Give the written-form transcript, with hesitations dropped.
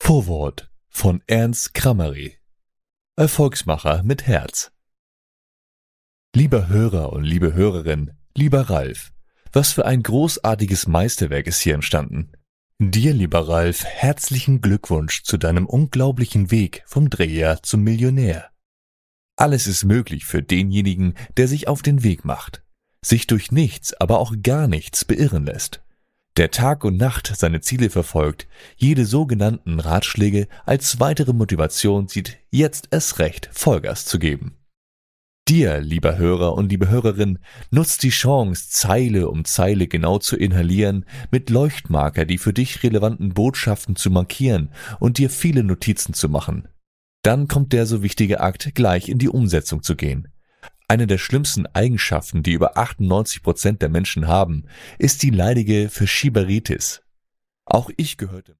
Vorwort von Ernst Kramary. Erfolgsmacher mit Herz. Lieber Hörer und liebe Hörerin, lieber Ralf, was für ein großartiges Meisterwerk ist hier entstanden. Dir, lieber Ralf, herzlichen Glückwunsch zu deinem unglaublichen Weg vom Dreher zum Millionär. Alles ist möglich für denjenigen, der sich auf den Weg macht, sich durch nichts, aber auch gar nichts beirren lässt, der Tag und Nacht seine Ziele verfolgt, jede sogenannten Ratschläge als weitere Motivation sieht, jetzt erst recht Vollgas zu geben. Dir, lieber Hörer und liebe Hörerin, nutzt die Chance, Zeile um Zeile genau zu inhalieren, mit Leuchtmarker die für dich relevanten Botschaften zu markieren und dir viele Notizen zu machen. Dann kommt der so wichtige Akt, gleich in die Umsetzung zu gehen. Eine der schlimmsten Eigenschaften, die über 98% der Menschen haben, ist die leidige Verschieberitis. Auch ich gehörte